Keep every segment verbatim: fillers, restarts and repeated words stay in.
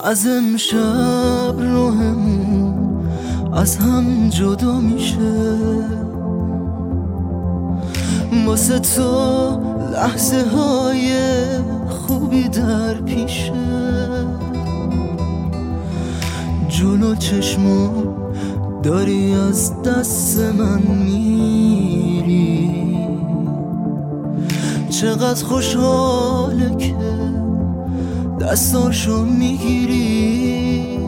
از امشب راهمون از هم جدا میشه، واسه تو لحظه های خوبی در پیشه. جلو چشمو داری از دست من میری، چقدر خوشحاله که دستاشو میگیری.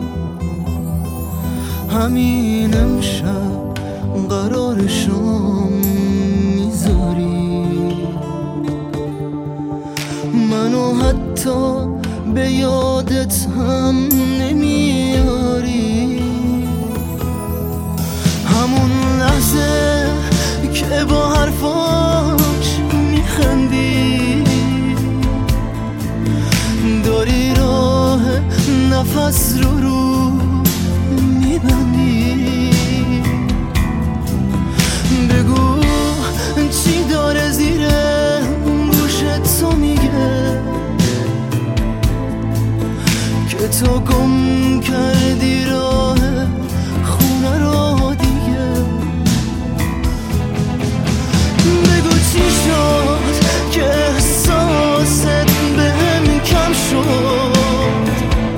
همین امشب قرارشو میذاری، منو حتی به یادت هم نمیاری. همون لحظه که با حرفاش میخندی، داری راه نفس رو رو میبندی. بگو چی داره زیر گوشت تو میگه که تو گم کردی راه خونه رو دیگه. بگو چی شد که احساست بهم کم شد،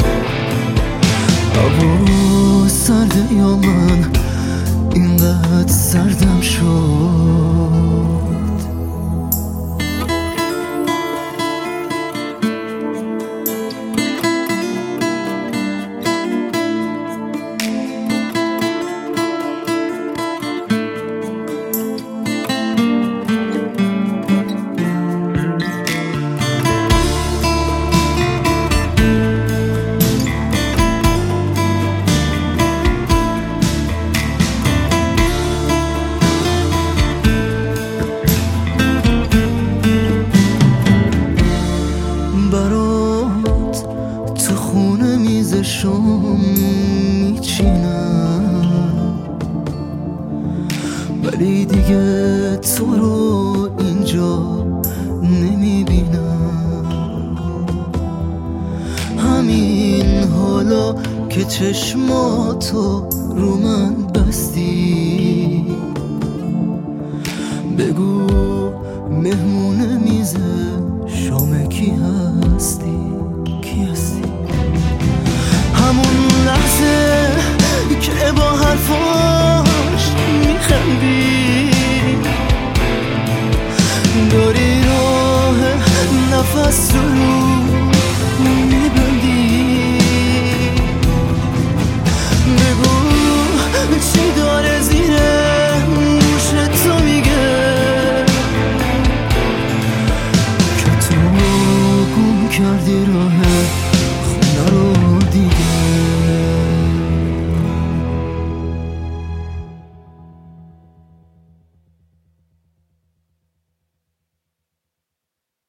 هوا سرده یا من اینقدر سردم شد. برات تو خونه میزشم میچینم، ولی دیگه تو رو اینجا نمیبینم. همین حالا که چشماتو رو من بستی، بگو مهمون میز شام کی هستی.